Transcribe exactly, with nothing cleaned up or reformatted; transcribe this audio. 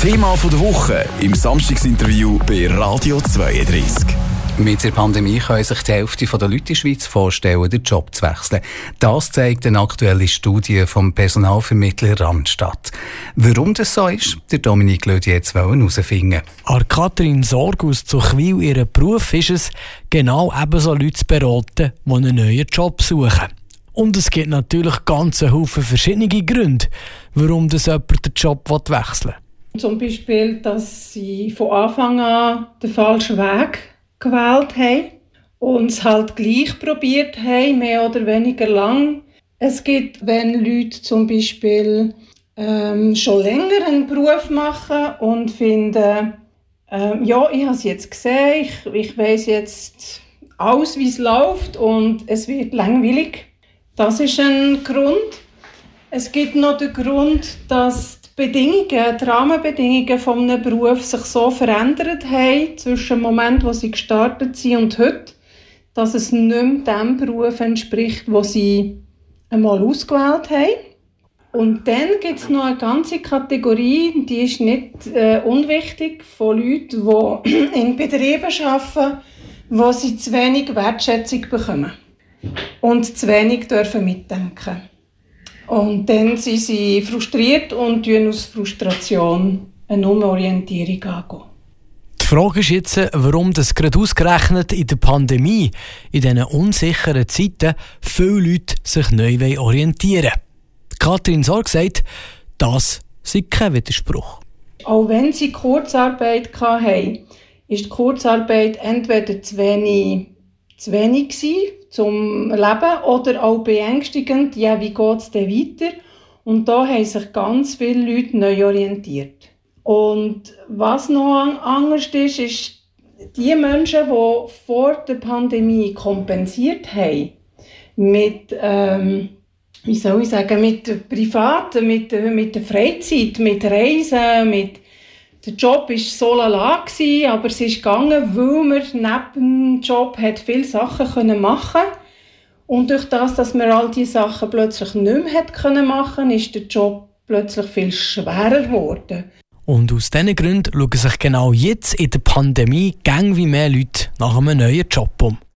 Thema der Woche im Samstagsinterview bei Radio zweiunddreißig. Mit der Pandemie können sich die Hälfte der Leute in der Schweiz vorstellen, den Job zu wechseln. Das zeigt eine aktuelle Studie vom Personalvermittler Randstadt. Warum das so ist, der Dominik Lödi jetzt herausfinden. An Katrin Sorg aus Zuchwil, ihrem Beruf ist es, genau ebenso Leute zu beraten, die einen neuen Job suchen. Und es gibt natürlich ganz einen Haufen verschiedene Gründe, warum das jemand den Job wechseln will. Zum Beispiel, dass sie von Anfang an den falschen Weg gewählt haben und es halt gleich probiert haben, mehr oder weniger lang. Es gibt, wenn Leute zum Beispiel ähm, schon länger einen Beruf machen und finden, ähm, ja, ich habe es jetzt gesehen, ich, ich weiss jetzt alles, wie es läuft und es wird langweilig. Das ist ein Grund. Es gibt noch den Grund, dass die Bedingungen, die Rahmenbedingungen von einem Beruf sich so verändert haben zwischen dem Moment, wo sie gestartet sind und heute, dass es nicht mehr dem Beruf entspricht, den sie einmal ausgewählt haben. Und dann gibt es noch eine ganze Kategorie, die ist nicht äh, unwichtig, von Leuten, die in Betrieben arbeiten, wo sie zu wenig Wertschätzung bekommen und zu wenig dürfen mitdenken. Und dann sind sie frustriert und tun aus Frustration eine Umorientierung angehen. Die Frage ist jetzt, warum das gerade ausgerechnet in der Pandemie, in diesen unsicheren Zeiten, viele Leute sich neu orientieren wollen. Katrin Sorg sagt, das sei kein Widerspruch. Auch wenn sie Kurzarbeit hatten, ist die Kurzarbeit entweder zu wenig, zu wenig gewesen, zum Leben oder auch beängstigend, ja, wie geht es denn weiter? Und da haben sich ganz viele Leute neu orientiert. Und was noch anders ist, ist, die Menschen, die vor der Pandemie kompensiert haben, mit, ähm, wie soll ich sagen, mit Privaten, mit, mit der Freizeit, mit Reisen, mit der Job war so lala, aber es ist gegangen, weil man neben dem Job hat viele Sachen machen konnte. Und durch das, dass man all diese Sachen plötzlich nicht mehr machen konnte, ist der Job plötzlich viel schwerer geworden. Und aus diesen Gründen schauen sich genau jetzt in der Pandemie gang wie mehr Leute nach einem neuen Job um.